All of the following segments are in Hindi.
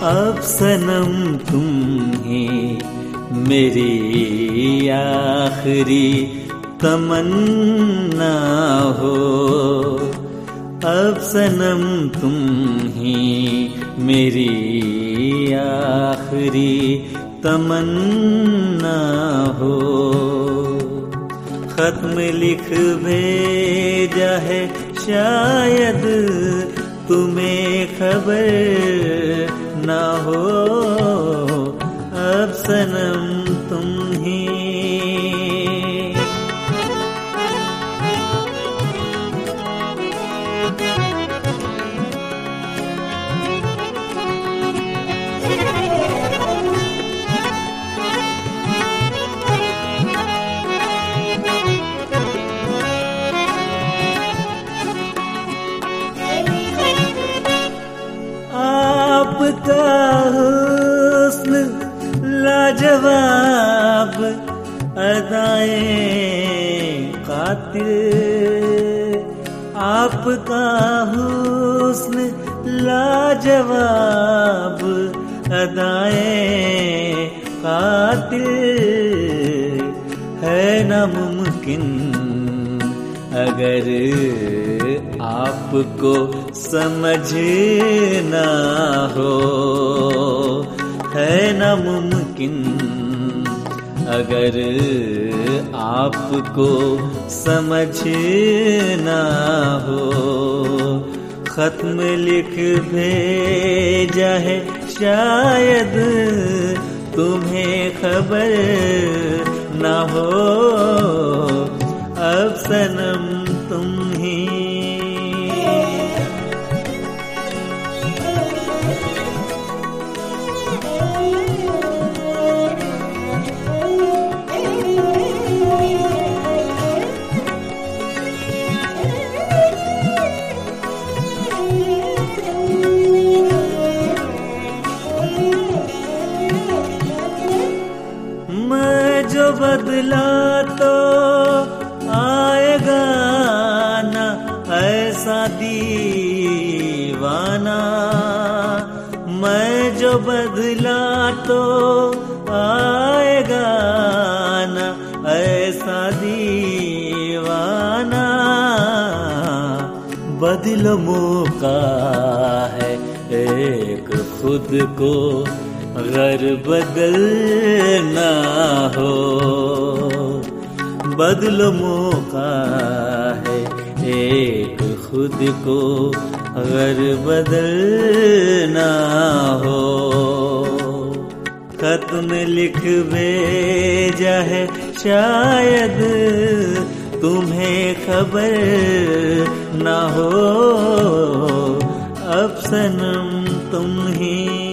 अब सनम तुम ही मेरी आखिरी तमन्ना हो। अब सनम तुम ही मेरी आखिरी तमन्ना हो। खत्म लिख भेजा है शायद तुम्हें खबर ना हो। अब सनम तुम ही आपका हुस्न लाजवाब अदाएं कातिल। आपका हुस्न लाजवाब अदाएं कातिल। है नामुमकिन अगर आपको समझना हो। है नामुमकिन अगर आपको समझना हो। खत्म लिख भेजा है शायद तुम्हें खबर ना हो। अब सनम तुम ही मैं जो बदला तो आएगा ना ऐसा दीवाना। मैं जो बदला तो आएगा ना ऐसा दीवाना। बदलो मौका है एक खुद को अगर बदलना हो। बदलो मौका है एक खुद को अगर बदलना हो। खत्म लिख भेजा है शायद तुम्हें खबर ना हो। अब सनम तुम ही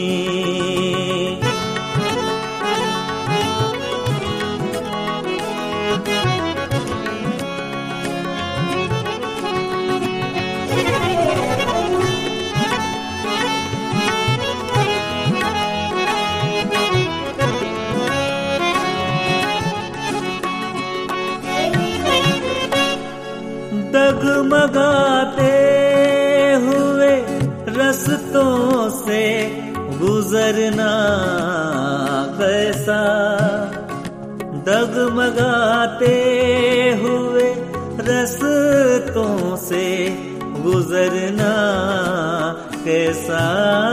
डगमगाते हुए रस्तों से गुजरना कैसा। डगमगाते हुए रस्तों से गुजरना कैसा।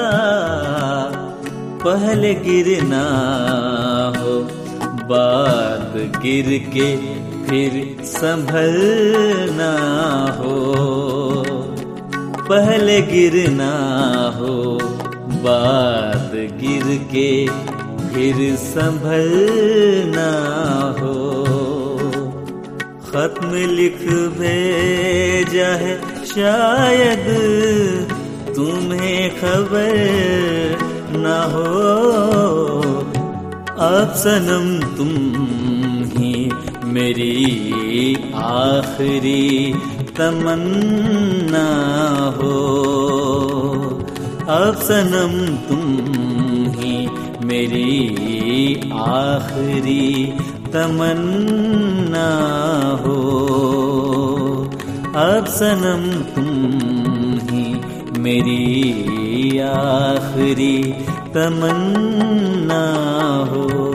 पहले गिरना हो बाद गिर के फिर संभलना हो। पहले गिरना हो बाद गिर के फिर संभलना हो। खत्म लिख भेजा है शायद तुम्हें खबर ना हो। अब सनम तुम ही मेरी आखिरी तमन्ना हो। अब सनम तुम ही मेरी आखिरी तमन्ना हो। अब सनम तुम ही मेरी आखिरी तमन्ना हो।